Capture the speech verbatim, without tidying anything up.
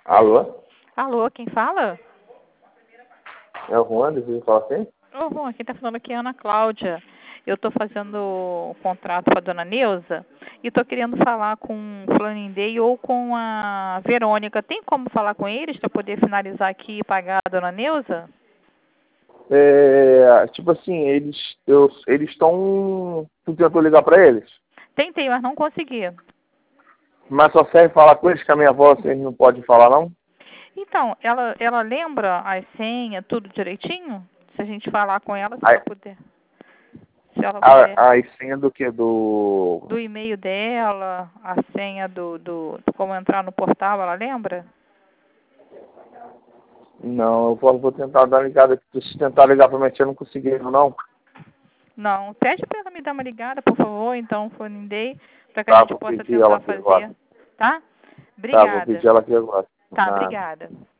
Alô? Alô, quem fala? É o Juan, deixa falar assim? Ô, Juan, quem está falando aqui é a Ana Cláudia. Eu estou fazendo um contrato com a dona Neuza e estou querendo falar com o Flanindei ou com a Verônica. Tem como falar com eles para poder finalizar aqui e pagar a dona Neuza? É, tipo assim, eles eu, eles estão... Tu tentou ligar pra eles? Tentei, mas não consegui. Mas só serve falar com eles, que a minha avó vocês não podem falar, não? Então, ela, ela lembra as senhas, tudo direitinho? Se a gente falar com ela, se A, ela puder. Se ela puder. a, a senha do que? Do... Do e-mail dela, a senha do, do, do como entrar no portal, ela lembra? Não, eu vou, vou tentar dar uma ligada. Se tentar ligar pra minha tia, eu não consegui, não. Não. Pede para ela me dar uma ligada, por favor, então, Flanindei, para que a Tá, gente vou possa pedir ela tentar aqui agora. fazer. Tá? Tá, vou Obrigada. pedir ela aqui agora. Tá, Nada. obrigada.